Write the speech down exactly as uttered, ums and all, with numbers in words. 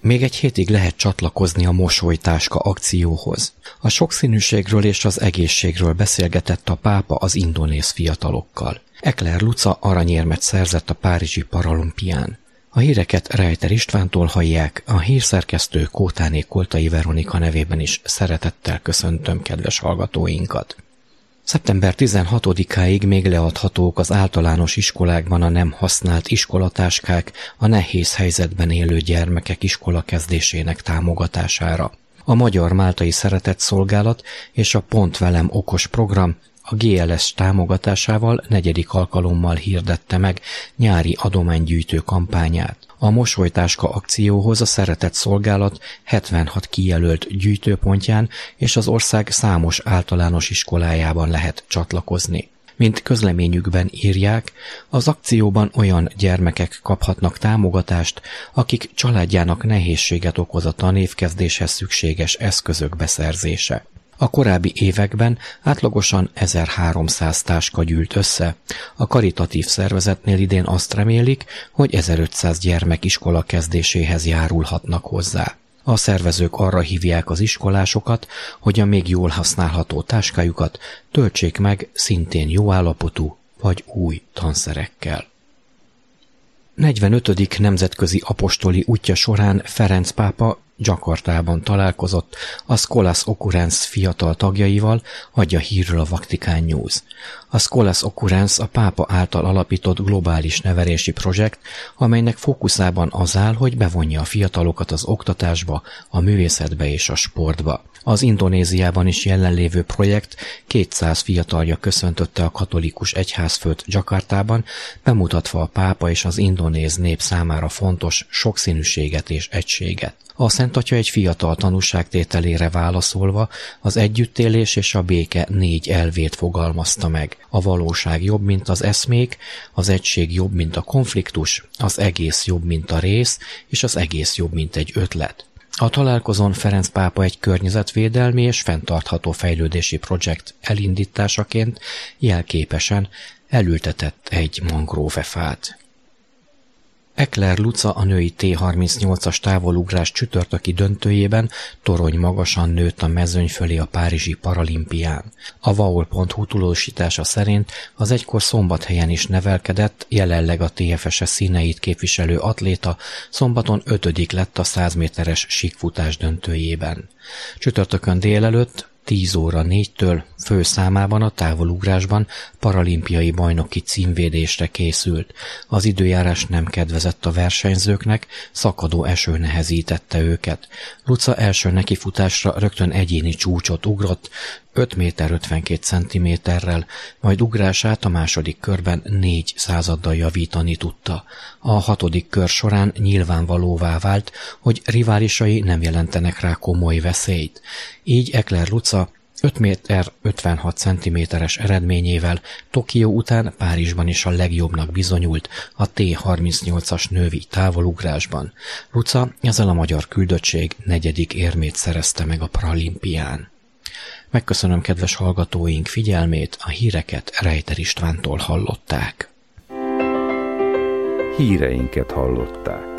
Még egy hétig lehet csatlakozni a Mosolytáska akcióhoz. A sokszínűségről és az egészségről beszélgetett a pápa az indonéz fiatalokkal. Ekler Luca aranyérmet szerzett a párizsi paralimpián. A híreket Rejter Istvántól hallják, a hírszerkesztő Kótáné Koltai Veronika nevében is szeretettel köszöntöm kedves hallgatóinkat. szeptember tizenhatodikáig még leadhatók az általános iskolákban a nem használt iskolatáskák a nehéz helyzetben élő gyermekek iskolakezdésének támogatására. A Magyar Máltai Szeretetszolgálat és a Pont Velem okos program a gé el es támogatásával negyedik alkalommal hirdette meg nyári adománygyűjtő kampányát. A Mosolytáska akcióhoz a Szeretetszolgálat hetvenhat kijelölt gyűjtőpontján és az ország számos általános iskolájában lehet csatlakozni. Mint közleményükben írják, az akcióban olyan gyermekek kaphatnak támogatást, akik családjának nehézséget okoz a tanévkezdéshez szükséges eszközök beszerzése. A korábbi években átlagosan ezerháromszáz táska gyűlt össze. A karitatív szervezetnél idén azt remélik, hogy ezerötszáz gyermek iskola kezdéséhez járulhatnak hozzá. A szervezők arra hívják az iskolásokat, hogy a még jól használható táskájukat töltsék meg szintén jó állapotú vagy új tanszerekkel. negyvenötödik nemzetközi apostoli útja során Ferenc pápa Jakartában találkozott a Scholas Occurrence fiatal tagjaival, adja hírről a Vatican News. A Scholas Occurrence a pápa által alapított globális nevelési projekt, amelynek fókuszában az áll, hogy bevonja a fiatalokat az oktatásba, a művészetbe és a sportba. Az Indonéziában is jelenlévő projekt kétszáz fiatalja köszöntötte a katolikus egyházfőt Jakartában, bemutatva a pápa és az indonéz nép számára fontos sokszínűséget és egységet. A Szent Atya egy fiatal tanúságtételére válaszolva az együttélés és a béke négy elvét fogalmazta meg. A valóság jobb, mint az eszmék, az egység jobb, mint a konfliktus, az egész jobb, mint a rész, és az egész jobb, mint egy ötlet. A találkozón Ferenc pápa egy környezetvédelmi és fenntartható fejlődési projekt elindításaként jelképesen elültetett egy mangróvefát. Ekler Luca a női té harmincnyolcas távolugrás csütörtöki döntőjében torony magasan nőtt a mezőny fölé a párizsi paralimpián. A vaol pont hu tudósítása szerint az egykor Szombathelyen is nevelkedett, jelenleg a té ef es színeit képviselő atléta szombaton ötödik lett a száz méteres síkfutás döntőjében. Csütörtökön délelőtt tíz óra négytől főszámában a távolugrásban paralimpiai bajnoki címvédésre készült. Az időjárás nem kedvezett a versenyzőknek, szakadó eső nehezítette őket. Luca első nekifutásra rögtön egyéni csúcsot ugrott, öt méter ötvenkét centiméterrel, majd ugrását a második körben négy századdal javítani tudta. A hatodik kör során nyilvánvalóvá vált, hogy riválisai nem jelentenek rá komoly veszélyt. Így Ekler Luca öt méter ötvenhat centiméteres eredményével Tokió után Párizsban is a legjobbnak bizonyult a té harmincnyolcas női távolugrásban. Luca ezzel a magyar küldöttség negyedik érmét szerezte meg a paralimpián. Megköszönöm kedves hallgatóink figyelmét, a híreket Rejter Istvántól hallották. Híreinket hallották.